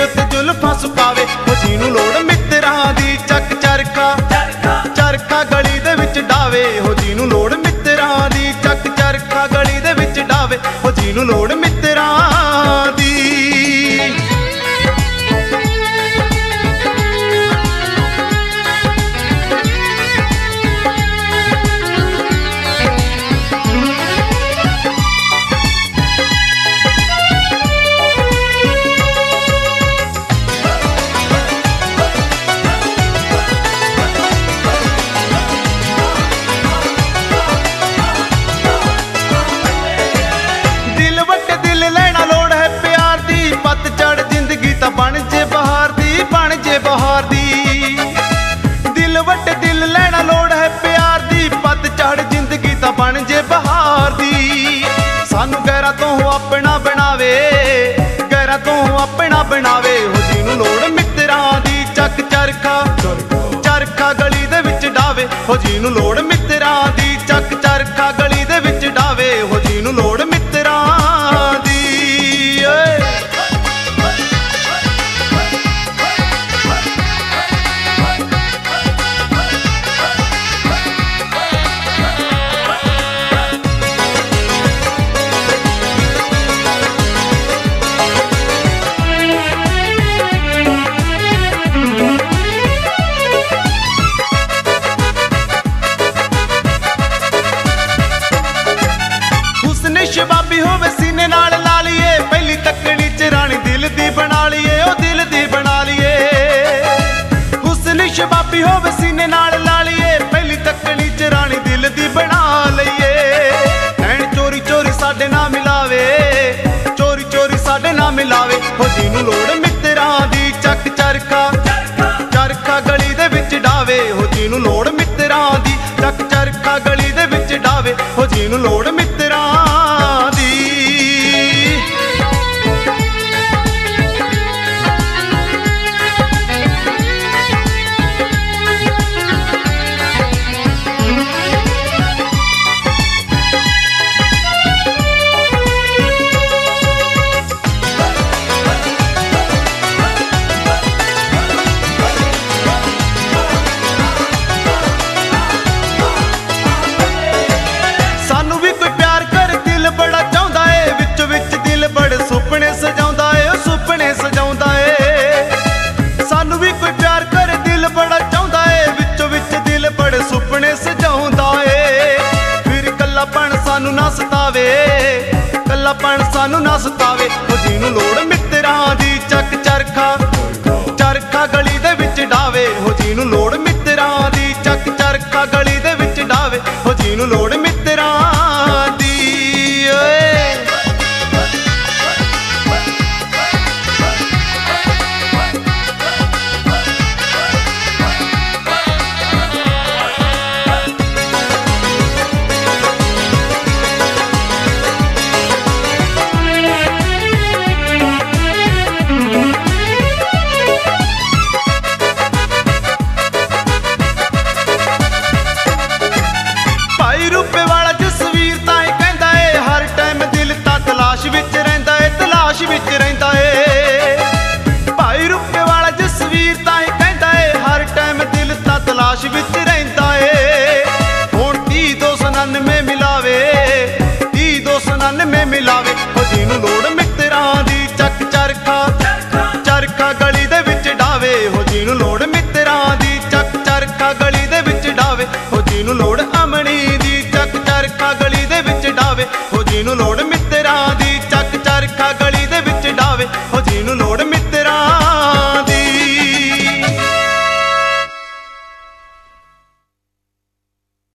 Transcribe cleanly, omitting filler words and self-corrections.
उत्ते जुल्फां सुकावे हो जिन्नू लोड़ मित्तरां दी चक चरखा चरखा गली दे विच डावे हो जिन्नू लोड़ मित्तरां दी चक चरखा गली दे विच डावे हो जिन्नू लोड़ मित्तरां दी। पतझड़ जिंदगी तां बन जे बहार दी दिल वट दिल लैना लोड़ है प्यार दी पतझड़ जिंदगी तां बन जे बहार दी। सानू गैरां तों अपना बनावे गैरां तों अपना बनावे हो जिन्नू लोड़ मित्तरां दी चक चरखा चरखा गली दे विच डावे हो जिन्नू लोड़ मित्तरां दी चक चरखा गली दे विच डावे हो जिन्नू लोड़ मित्तरां दी। शबाबी होवे सीने नाल ला लीए पहली तकड़ी च रानी दिल दी बना लीए ओ दिल दी बना लीए। हुस्न शबाबी होवे सीने नाल ला लीए पहली तकड़ी च रानी दिल दी बना लईए। नैन चोरी चोरी साडे ना मिलावे चोरी चोरी साडे ना मिलावे हो जिन्नू लोड़ मित्तरां दी चक चरखा चरखा गली दे विच डावे हो जिन्नू लोड़ मित्तरां दी चक चरखा गली दे विच डावे हो जिन्नू लोड़ मित्तरां दी। सानू भी कोई प्यार कर दिल बड़ा चाहुंदा है विच विच दिल बड़े सुपने सजाउंदा है ओ सुपने सजाउंदा है। सानू भी कोई प्यार कर दिल बड़ा चाहुंदा है विच विच दिल बड़े सुपने सजाउंदा है। फिर कल्लापन सानू ना सतावे कल्लापन सानू ना सतावे हो जिन्नू लोड़ मित्तरां दी चक चरखा चरखा गली दे विच डावे हो जिन्नू लोड़ मित्तरां दी चक चरखा गली दे विच डावे हो जिन्नू लोड़ मित्तरां दी। भाई रूपे वाला जसवीर ताईं कहंदा है हर टाइम दिल तां तलाश विच रहिंदा है तलाश विच रहिंदा है। भाई रूपे वाला जसवीर ताईं कहंदा है हर टाइम दिल तां तलाश विच रहिंदा है। हुण 30-299 मिलावे 30-299 मिलावे हो जिन्नू लोड़ मित्तरां दी चक चरखा चरखा गली दे विच डावे हो जिन्नू लोड़ मित्तरां दी चक चरखा गली दे विच डावे हो जिन्नू लोड़ अमणी दी चक चरखा गली दे विच डावे हो जिन्नू लोड़ मित्तरां दी चक चरखा गली दे विच डावे।